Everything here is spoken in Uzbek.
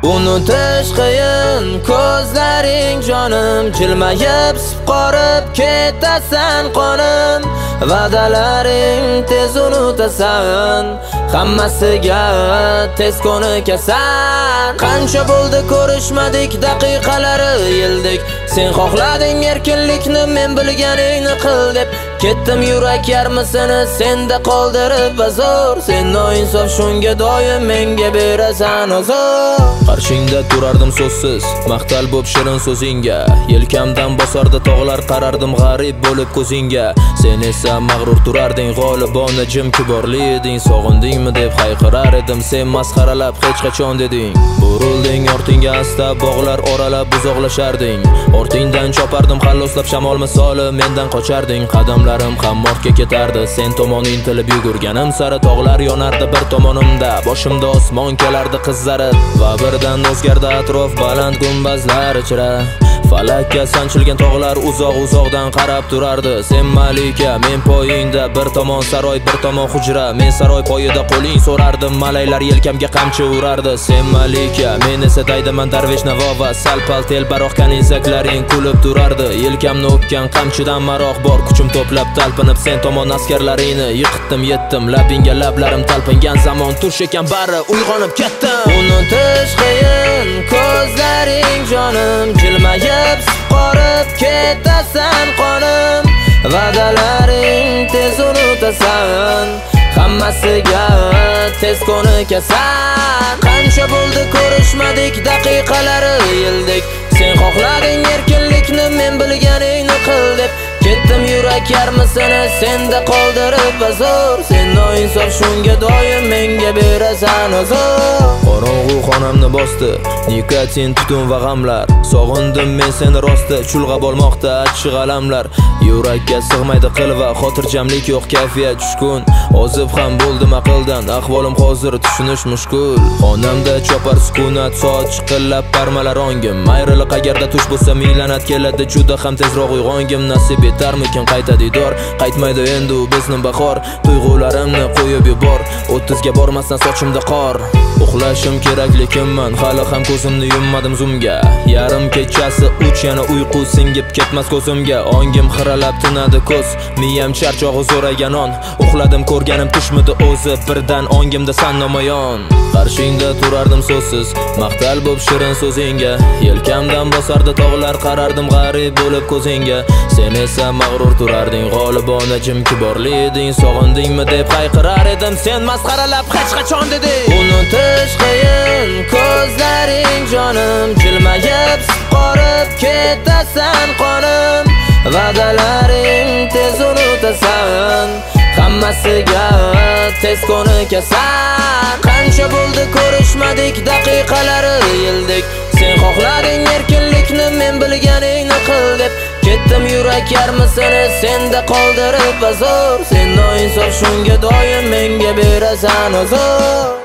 Unutish qiyin ko'zlaring jonim, jilmayib sipqorib ketasan qonim. Va'dalaring tez unutasan, hammasiga tez ko'nikasan. Qancha bo'ldi ko'rishmadik, daqiqalari yildik. Sen xohlading erkinlikni, men bilganingni qil deb. Ketdim yurak yarmisini senda qoldirib azor. Sen noinsof shunga doim menga berasan azor. Qarshingda turardim so'zsiz, maqtal bo'p shirin so'zingga. Yelkamdan bosardi tog'lar, qarardim g'arib bo'lib ko'zingga. Sen esa mag'rur turarding, g'olibona jim kiborli eding. Sog'indingmi deb hayqirar edim, sen masxaralab hech qachon deding. Burilding ortingga asta, bog'lar oralab uzoqlasharding. Ortingdan chopardim xalloslab shamol misoli, mendan qocharding. Qadamlarim ham ortga ketardi, sen tomon intilib yugurganim sari tog'lar yonardi bir tomonimda. Boshimda osmon kelardi qizarib va birdan o'zgardi atrof baland gumbazlar ichra. Falakka sanchilgan tog'lar uzoq-uzoqdan qarab turardi. Sen malika, men poyingda, bir tomon saroy, bir tomon hujra. Men saroy poyida qo'ling so'rardim, malaylar yelkamga qamchi urardi. Sen malika, men esa daydaman darvesh navo va sal-pal telbaroq kanizaklaring kulib turardi. Yelkamni o'pgan qamchidan maroq bor, kuchim to'plab talpinib sen tomon askarlaringni yiqitdim, yetdim. Labingga lablarim talpingan zamon tush ekan bari uyg'onib ketdim. Unutish qiyin ko'zlaring jonim, jilmayib sipqorib ketasan qonim. Va'dalaring tez unutasan, hammasiga tez ko'nikasan. Qancha bo'ldi ko'rishmadik, daqiqalari yildik. Sen xohlading erkinlikni, men bilganingni qil deb. Ketdim yurak yarmisini senda qoldirib azor. Sen noinsof shunga doim menga berasan azor. Qorong'u xonamni bosdi, nikotin, tutun va g'amlar. Sog'indim men seni rosti, chulg'ab olmoqda achchiq alamlar. Yurakka sig'maydi qilva, xotirjamlik yo'q, kayfiyat tushkun. Ozib ham bo'ldim aqldan, ahvolim hozir tushunish mushkul. Xonamda chopar sukunat, soat chiqillab parmalar ongim. Ayriliq agarda tush bo'lsa minglanat keladi, juda ham tezroq uyg'ongim. Nasib etarmikin qayta didor, qaytmaydi endi bizni bahor. Tuyg'ularimni qo'yib yubor, 30 ga bormasdan sochimda qor. Uxlashim kerak lekin men hali ham ko'zimni yummadim zumga. Yarim kechasi uch, yana uyqu singib ketmas ko'zimga. Ongim xiralab tinadi ko'z, miyam charchog'i zo'ragan on. Uxladim ko'rganim tushmidi o'zi, birdan ongimda san namoyon. Qarshingda turardim so'zsiz, maqtal bo'p shirin so'zingga. Yelkamdan bosardi tog'lar, qarardim g'arib bo'lib ko'zingga. Sen esa mag'rur turarding, g'olibona jim kiborli eding. Sog'indingmi deb hayqirar edim, sen masxaralab hech qachon deding. Unutish qiyin ko'zlaring jonim, jilmayib sipqorib ketasan qonim. Va'dalaring tez unutasan, hammasiga tez ko'nikasan. Qancha bo'ldi ko'rishmadik, daqiqalari yildik. Sen xohlading erkinlikni, men bilganingni qil deb. Ketdim yurak yarmisini senda qoldirib azor. Sen noinsof shunga doim menga berasan azor.